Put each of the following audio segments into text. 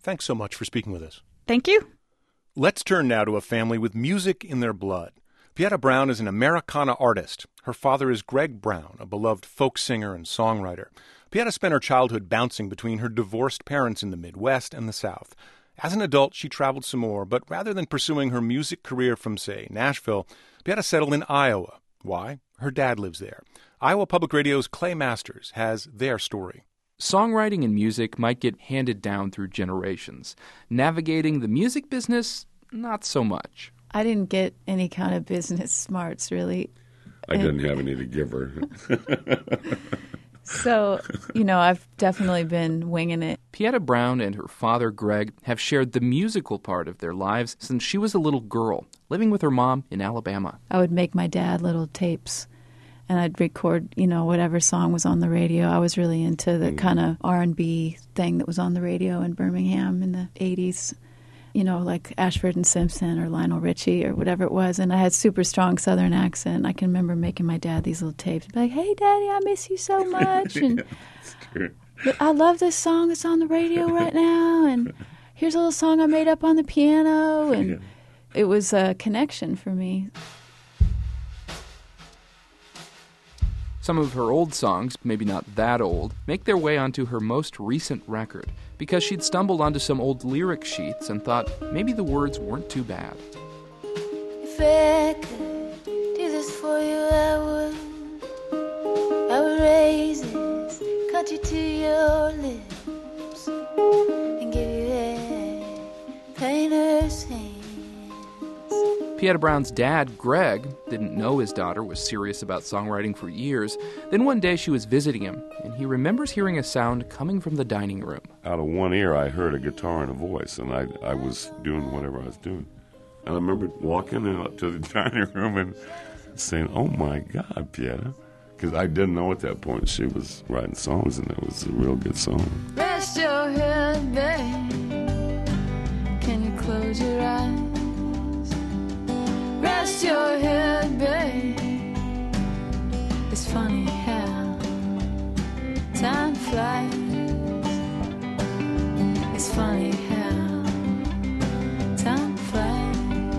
thanks so much for speaking with us. Thank you. Let's turn now to a family with music in their blood. Pieta Brown is an Americana artist. Her father is Greg Brown, a beloved folk singer and songwriter. Pieta spent her childhood bouncing between her divorced parents in the Midwest and the South. As an adult, she traveled some more, but rather than pursuing her music career from, say, Nashville, Pieta settled in Iowa. Why? Her dad lives there. Iowa Public Radio's Clay Masters has their story. Songwriting and music might get handed down through generations. Navigating the music business, not so much. I didn't get any kind of business smarts, really. I didn't have any to give her. So, I've definitely been winging it. Pieta Brown and her father, Greg, have shared the musical part of their lives since she was a little girl, living with her mom in Alabama. I would make my dad little tapes, and I'd record, whatever song was on the radio. I was really into the kind of R&B thing that was on the radio in Birmingham in the 80s. Like Ashford and Simpson or Lionel Richie or whatever it was. And I had super strong Southern accent. I can remember making my dad these little tapes. Be like, hey, Daddy, I miss you so much. And I love this song. It's on the radio right now. And here's a little song I made up on the piano. And it was a connection for me. Some of her old songs, maybe not that old, make their way onto her most recent record because she'd stumbled onto some old lyric sheets and thought maybe the words weren't too bad. If I could do this for you, I would raise this country to your lips and give you a painter's hands. Pieta Brown's dad, Greg, didn't know his daughter was serious about songwriting for years. Then one day she was visiting him, and he remembers hearing a sound coming from the dining room. Out of one ear, I heard a guitar and a voice, and I was doing whatever I was doing. And I remember walking in up to the dining room and saying, oh, my God, Pieta. Because I didn't know at that point she was writing songs, and it was a real good song. Rest your head, babe. Can you close your eyes? Rest your head, babe. It's funny how time flies. It's funny how time flies.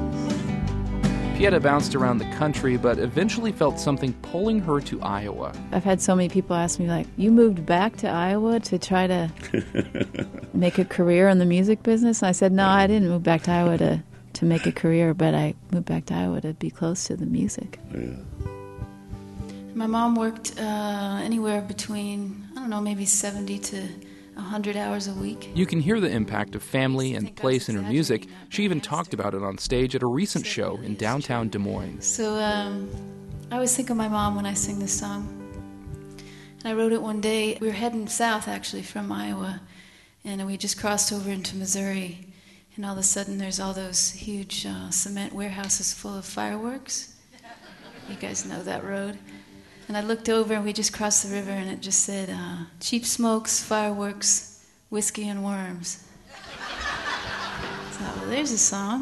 Pieta bounced around the country, but eventually felt something pulling her to Iowa. I've had so many people ask me, like, you moved back to Iowa to try to make a career in the music business? And I said, no, I didn't move back to Iowa to make a career, but I moved back to Iowa to be close to the music. Yeah. My mom worked anywhere between, maybe 70 to 100 hours a week. You can hear the impact of family and place in her music. She even talked about it on stage at a recent show in downtown Des Moines. So I always think of my mom when I sing this song. And I wrote it one day. We were heading south, actually, from Iowa, and we just crossed over into Missouri. And all of a sudden, there's all those huge cement warehouses full of fireworks. You guys know that road. And I looked over, and we just crossed the river, and it just said, cheap smokes, fireworks, whiskey, and worms. I thought, well, there's a song.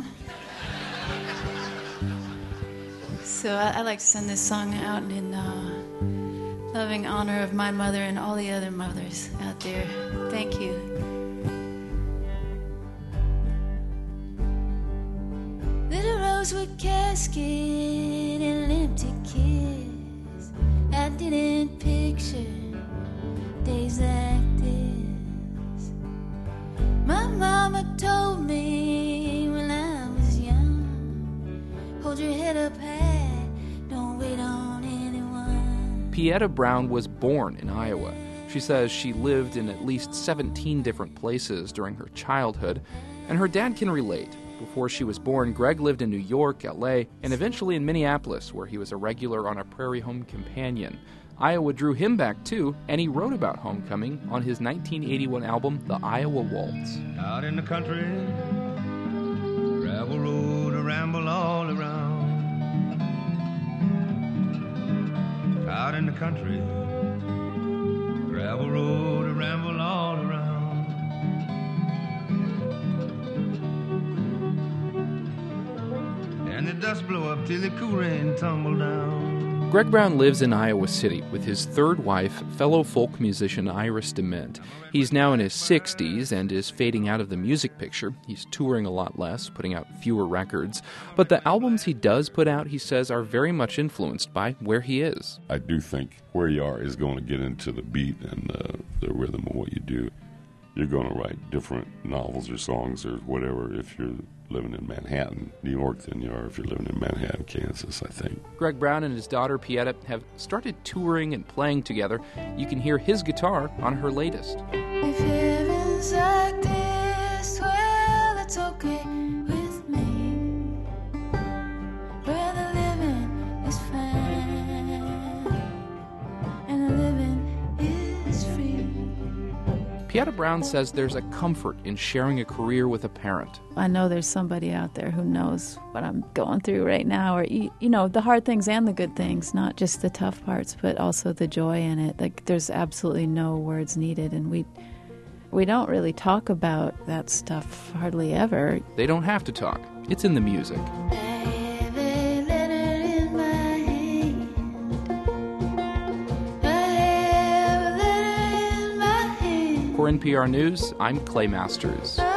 So I like to send this song out in loving honor of my mother and all the other mothers out there. Thank you. Little rosewood casket and an empty kiss. I didn't picture days like this. My mama told me when I was young, hold your head up high, don't wait on anyone. Pieta Brown was born in Iowa. She says she lived in at least 17 different places during her childhood, and her dad can relate. Before she was born, Greg lived in New York, LA, and eventually in Minneapolis, where he was a regular on A Prairie Home Companion. Iowa drew him back too, and he wrote about homecoming on his 1981 album, The Iowa Waltz. Out in the country, gravel road, a ramble all around. Out in the country, gravel road, a ramble all around. And the dust blow up till the cool rain tumble down. Greg Brown lives in Iowa City with his third wife, fellow folk musician Iris DeMint. He's now in his 60s and is fading out of the music picture. He's touring a lot less, putting out fewer records. But the albums he does put out, he says, are very much influenced by where he is. I do think where you are is going to get into the beat and the rhythm of what you do. You're going to write different novels or songs or whatever if you're living in Manhattan, New York, than you are if you're living in Manhattan, Kansas, I think. Greg Brown and his daughter Pieta have started touring and playing together. You can hear his guitar on her latest. If heaven's like this, well, it's okay with me. Where the living is fine and the living is free. Pieta Brown says there's a comfort in sharing a career with a parent. I know there's somebody out there who knows what I'm going through right now, or, you know, the hard things and the good things, not just the tough parts, but also the joy in it. Like, there's absolutely no words needed, and we don't really talk about that stuff hardly ever. They don't have to talk. It's in the music. For NPR News, I'm Clay Masters.